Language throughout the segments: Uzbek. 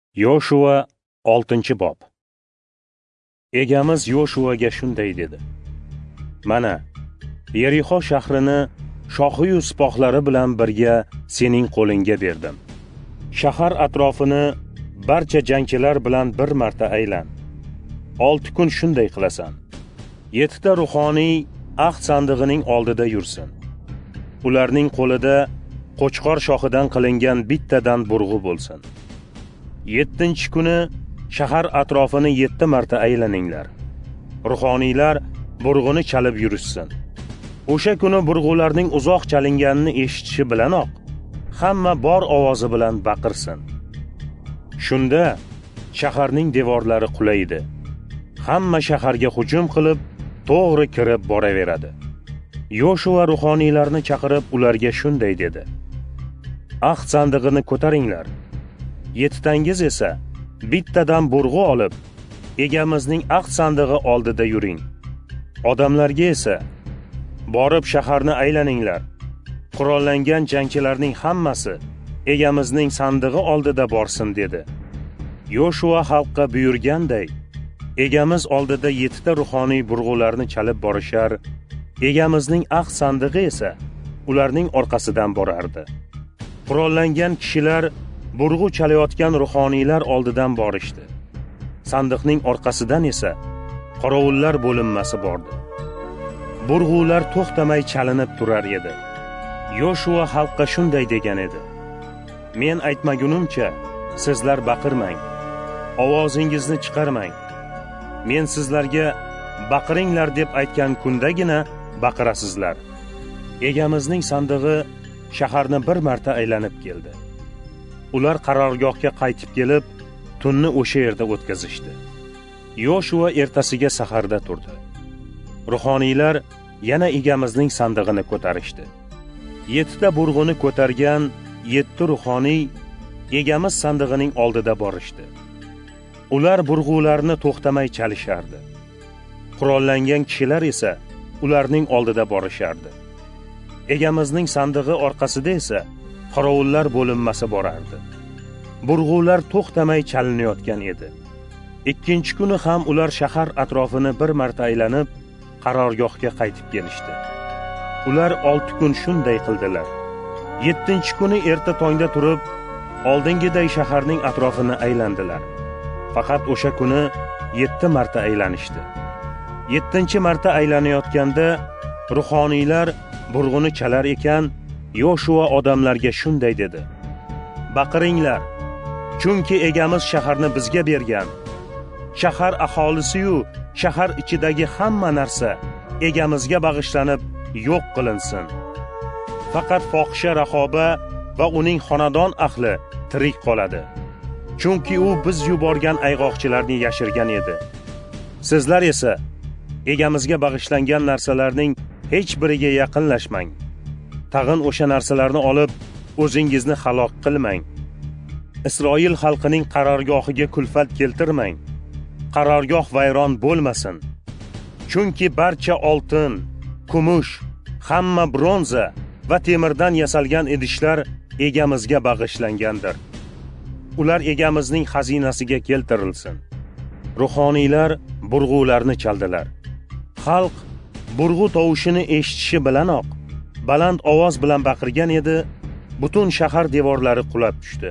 Yoshua 6-bob. Egamiz Yoshuaga shunday dedi: Mana, Yerixo shahrini shohi-yu sipohlari bilan birga sening qo'lingga berdim. Shahar atrofini barcha jangchilar bilan bir marta aylan. 6 kun shunday qilasan. 7 ta ruhoniy ahd sandig'ining oldida yursin. Ularning qo'lida qo'chqor shoxidan qilingan bittadan burg'u bo'lsin. 7-kuni shahar atrofini 7 marta aylaninglar. Ruhoniylar burg'uni chalib yurishsin. O'sha kuni burg'ularning uzoq chalinganini eshitishi bilanoq hamma bor ovozi bilan baqirsin. Shunda shaharning devorlari qulaydi. Hamma shaharga hujum qilib, to'g'ri kirib boraveradi. Yoshua ruhoniylarni chaqirib ularga shunday dedi: Ahd sandig'ini ko'taringlar. 7tangiz esa bittadan burg'u olib, egamizning ahd sandig'i oldida yuring. Odamlarga esa borib shaharni aylaninglar. Qurollangan jangchilarning hammasi egamizning sandig'i oldida borsin dedi. Yoshua xalqqa buyurganday, egamiz oldida 7 ta ruhoniy burg'ularni chalib borishar, egamizning ahd sandig'i esa ularning orqasidan borardi. Qurollangan kishilar burg'u chalayotgan ruhoniylar oldidan borishdi. Sandiqning orqasidan esa qorovullar bo'linmasi bordi. Burg'ular to'xtamay chalinib turar edi. Yoshua xalqqa shunday degan edi: Men aytmagunimcha sizlar baqirmang, ovozingizni chiqarmang. Men sizlarga baqiringlar deb aytgan kundagina baqirasizlar. Egamizning sandig'i shaharni bir marta aylanib keldi. Ular qarorgohga qaytib kelib, tunni o'sha yerda o'tkazishdi. Yoshua ertasiga saharda turdi. Ruhoniylar yana egamizning sandig'ini ko'tarishdi. 7 ta burg'uni ko'targan 7 ruhoniy egamiz sandig'ining oldida borishdi. Ular burg'ularni to'xtamay chalishardi. Qurollangan kishilar esa ularning oldida borishardi. Egamizning sandig'i orqasida esa qorovullar bo'linmasi borardi. Burg'ular to'xtamay chalinayotgan edi. 2-kuni ham ular shahar atrofini bir marta aylanib, qarorgohga qaytib kelishdi. Ular 6 kun shunday qildilar. 7-kuni erta tongda turib, oldingiday shaharning atrofini aylandilar. Faqat o'sha kuni 7 marta aylanishdi. 7-marta aylanayotganda ruhoniylar burg'uni chalar ekan, Yoshua odamlarga shunday dedi: Baqiringlar, chunki egamiz shaharni bizga bergan. Shahar aholisi-yu shahar ichidagi hamma narsa egamizga bag'ishlanib yo'q qilinsin. Faqat fohisha Rahoba va uning xonadon ahli tirik qoladi. Chunki u biz yuborgan ayg'oqchilarni yashirgan edi. Sizlar esa egamizga bag'ishlangan narsalarning hech biriga yaqinlashmang. Tag'in o'sha narsalarni olib o'zingizni halok qilmang. Isroil xalqining qarorgohiga kulfat keltirmang. Qarorgoh vayron bo'lmasin. Chunki barcha oltin, kumush, hamma bronza va temirdan yasalgan idishlar egamizga bag'ishlangandir. Ular egamizning xazinasiga keltirilsin. Ruhoniylar burg'ularni chaldilar. Xalq burg'u tovushini eshitishi bilanoq baland ovoz bilan baqirgan edi, butun shahar devorlari qulab tushdi.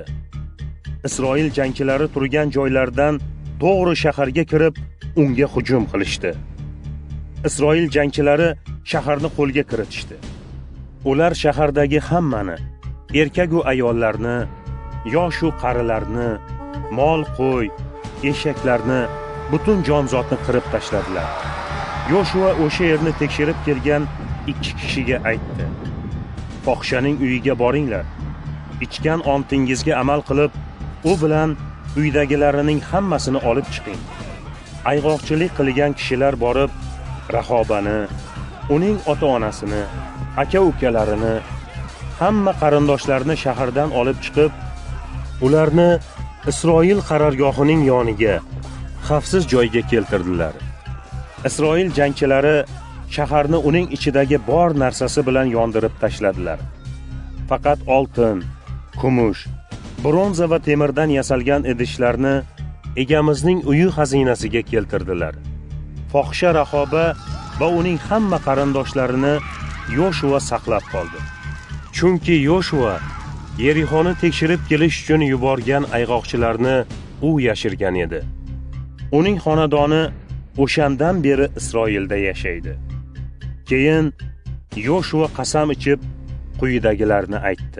Isroil jangchilari turgan joylardan to'g'ri shaharga kirib, unga hujum qilishdi. Isroil jangchilari shaharni qo'lga kiritishdi. Ular shahardagi hammani, erkak va ayollarni, yosh va qarilarni, mol, qo'y, eshaklarni, butun jonzotni qirib tashladilar. Yoshua o'sha yerni tekshirib kelgan 2 kishiga aytdi: Fohishaning uyiga boringlar. Ichgan ontingizga amal qilib, u bilan uydagilarining hammasini olib chiqing. Ayg'oqchilik qilgan kishilar borib, Rahobani, uning ota-onasini, aka-ukalarini, hamma qarindoshlarini shahardan olib chiqib, ularni Isroil qarorgohining yoniga, xavfsiz joyga keltirdilar. Isroil jangchilari shaharni uning ichidagi bor narsasi bilan yondirib tashladilar. Faqat oltin, kumush, bronza va temirdan yasalgan idishlarni egamizning uyi xazinasiga keltirdilar. Fohisha Rahoba va uning hamma qarindoshlarini Yoshua saqlab qoldi. Chunki Yoshua Yerixoni tekshirib kelish uchun yuborgan ayg'oqchilarni u yashirgan edi. Uning xonadoni o'shandan beri Isroilda yashaydi. Keyin Yoshua qasam ichib quyidagilarni aytdi.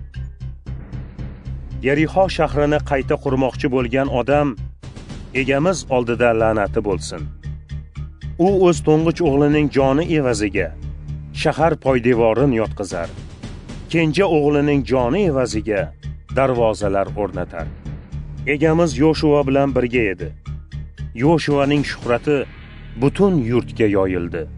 Yerixo shahrini qayta qurmoqchi bo'lgan odam egamiz oldida la'nati bo'lsin. U o'z to'ng'ich o'g'lining joni evaziga shahar poydevorini yotqizar. Kenja o'g'lining joni evaziga darvozalar o'rnatar. Egamiz Yoshua bilan birga edi. Yoshuaning shuhrati butun yurtga yoyildi.